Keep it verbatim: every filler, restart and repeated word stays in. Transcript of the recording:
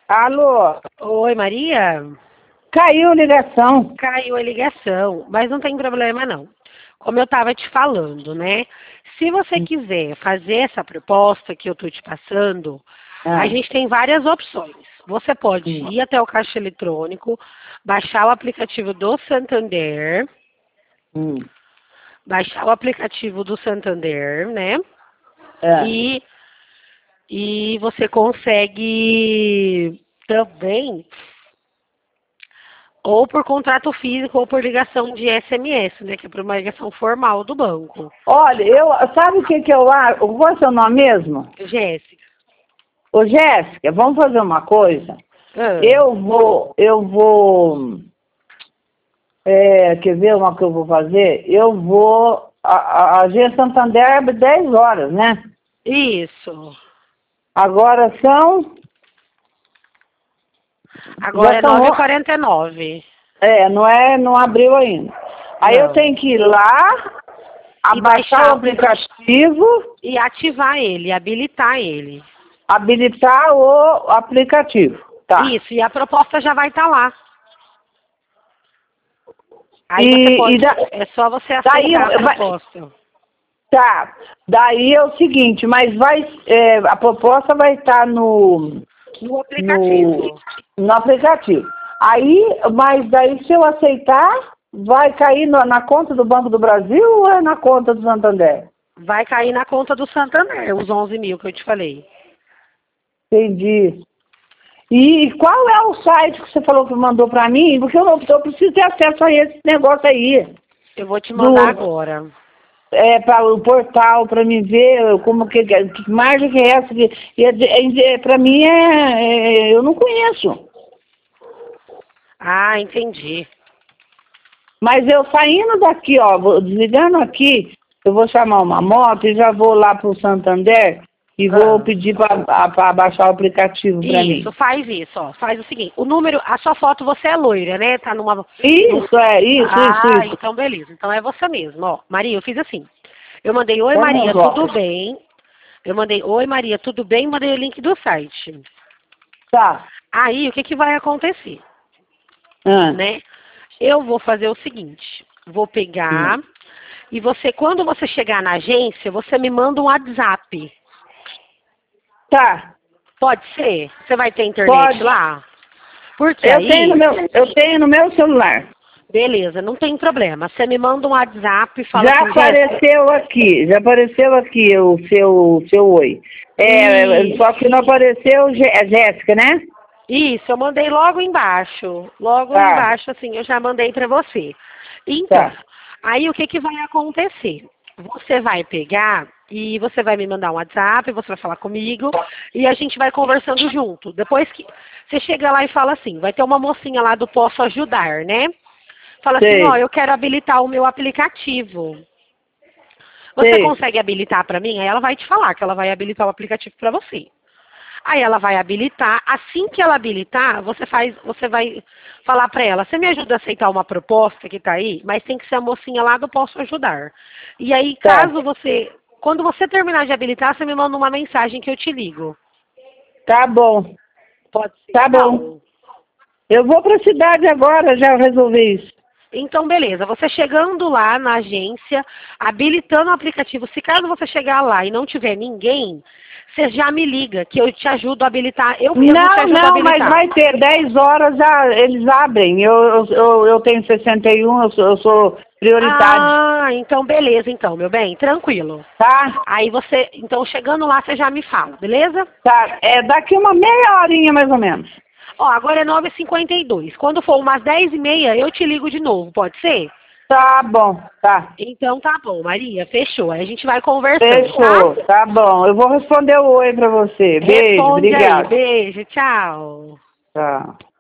Alô? Oi, Maria? Caiu a ligação. Caiu a ligação, mas não tem problema não. Como eu estava te falando, né? Se você quiser fazer essa proposta que eu estou te passando, Ah. a gente tem várias opções. Você pode Hum. ir até o caixa eletrônico, baixar o aplicativo do Santander, Hum. baixar o aplicativo do Santander, né? É. E, e você consegue também ou por contrato físico ou por ligação de S M S, né? Que é por uma ligação formal do banco. Olha, eu, sabe o que que eu acho? Qual é o seu nome mesmo? Jéssica. Ô, Jéssica, vamos fazer uma coisa? Ah. Eu vou, eu vou, é, quer ver uma que eu vou fazer? Eu vou, a, a, a Agência Santander abre dez horas, né? Isso. Agora são... Agora é são nove o- e quarenta e nove. É, não é, não abriu ainda. Aí eu Não. tenho que ir lá, E abaixar baixar o aplicativo, e ativar ele, habilitar ele. habilitar o aplicativo. Tá. Isso, e a proposta já vai estar lá. Aí E, você pode, e da, é só você daí, aceitar a vai, proposta. tá. Daí é o seguinte, mas vai, é, a proposta vai estar no, No aplicativo. no, no aplicativo. Aí, mas daí se eu aceitar, vai cair no- na conta do Banco do Brasil ou é na conta do Santander? Vai cair na conta do Santander, os onze mil que eu te falei. Entendi. E qual é o site que você falou que mandou para mim? Porque eu, não, eu preciso ter acesso a esse negócio aí. Eu vou te mandar Do, agora. é, para o portal, para me ver como que, que margem que é essa. Que, é, é, para mim, é, é, eu não conheço. Ah, entendi. Mas eu saindo daqui, ó, vou- desligando aqui, eu vou chamar uma moto e já vou lá para o Santander e vou Ah. pedir para baixar o aplicativo para mim. Isso, faz isso, ó. Faz o seguinte, o número, a sua foto você é loira, né? Tá numa... Isso, é, isso, Ah, isso, isso. então beleza. Então é você mesmo, ó. Maria, eu fiz assim. Eu mandei, oi Põe Maria, meus tudo óculos. bem? Eu mandei, oi Maria, tudo bem? Mandei o link do site. Tá. Aí, o que que vai acontecer, Ah. né? Eu vou fazer o seguinte, vou pegar Hum. e você, quando você chegar na agência, você me manda um WhatsApp. Tá. Pode ser? Você vai ter internet Pode. lá? Porque Eu aí... tenho no meu, eu tenho no meu celular. Beleza, não tem problema. Você me manda um WhatsApp e fala Já assim, Jéssica. apareceu aqui, já apareceu aqui o seu, seu oi. É, Isso. só que não apareceu Gé- é Jéssica, né? Isso, eu mandei logo embaixo. Logo Tá, embaixo, assim, eu já mandei para você. Então, tá. aí o que, que vai acontecer? Você vai pegar e você vai me mandar um WhatsApp, você vai falar comigo e a gente vai conversando junto. Depois que você chega lá e fala assim, vai ter uma mocinha lá do Posso Ajudar, né? Fala assim, Sei, ó, eu quero habilitar o meu aplicativo. Você sei. consegue habilitar para mim? Aí ela vai te falar que ela vai habilitar o aplicativo para você. Aí ela vai habilitar. Assim que ela habilitar, você faz, você vai falar para ela: você me ajuda a aceitar uma proposta que está aí, mas tem que ser a mocinha lá do Posso Ajudar. E aí, Tá, caso você, quando você terminar de habilitar, você me manda uma mensagem que eu te ligo. tá bom, Pode ser? tá bom. Então, Eu vou para a cidade agora já resolver isso. Então, beleza. Você chegando lá na agência, habilitando o aplicativo, se caso você chegar lá e não tiver ninguém, você já me liga, que eu te ajudo a habilitar. Eu mesmo te Não, ajudo a não, mas habilitar. vai ter dez horas, já, eles abrem. Eu, eu, eu, eu tenho sessenta e um, eu sou, eu sou prioridade, Ah, então beleza, então, meu bem, tranquilo. tá? Aí você, então chegando lá, você já me fala, beleza? Tá, é daqui uma meia horinha mais ou menos. Ó, agora é nove e cinquenta e dois. Quando for umas dez e meia, eu te ligo de novo, pode ser? Tá bom, tá. Então tá bom, Maria, fechou. Aí a gente vai conversando, Fechou, tá? tá bom. Eu vou responder o oi pra você. Beijo, Responde aí, obrigado. beijo, tchau. Tchau.